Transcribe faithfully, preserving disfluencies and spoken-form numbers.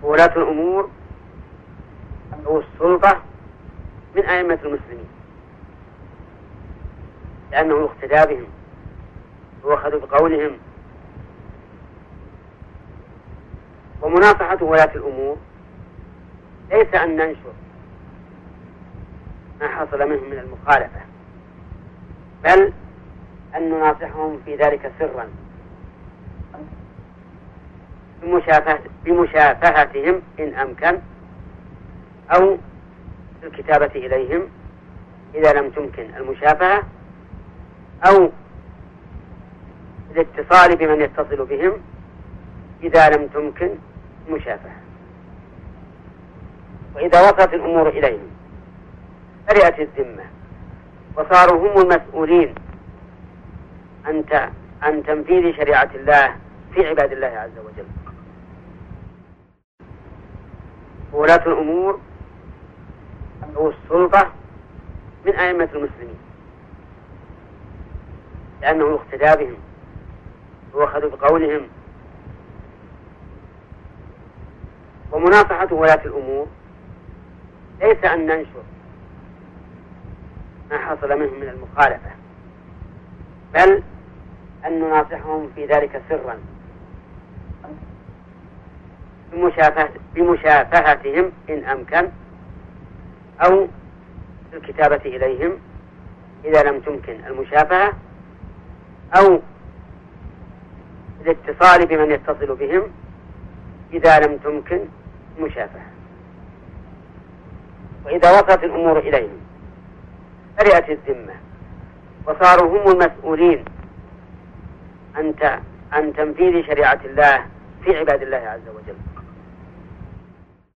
ولاة الأمور أو السلطة من أئمة المسلمين، لأنه اقتدى بهم وأخذوا بقولهم. ومناصحة ولاة الأمور ليس أن ننشر ما حصل منهم من المخالفة، بل أن نناصحهم في ذلك سرا بمشافهة بمشافهتهم إن أمكن، أو الكتابة إليهم إذا لم تمكن المشافهة، أو الاتصال بمن يتصل بهم إذا لم تمكن المشافهة. وإذا وصلت الأمور إليهم برئت الذمة وصاروا هم المسؤولين عن تنفيذ شريعة الله في عباد الله عز وجل. ولاة الأمور أو السلطة من أئمة المسلمين، لأنه اقتدى بهم وأخذوا بقولهم. ومناصحة ولاة الأمور ليس أن ننشر ما حصل منهم من المخالفة، بل أن نناصحهم في ذلك سرا بمشافهة بمشافهتهم إن أمكن، أو الكتابة إليهم إذا لم تمكن المشافهة، أو الاتصال بمن يتصل بهم إذا لم تمكن المشافهة. وإذا وصلت الأمور إليهم برئت الذمة وصاروا هم المسؤولين عن تنفيذ شريعة الله في عباد الله عز وجل.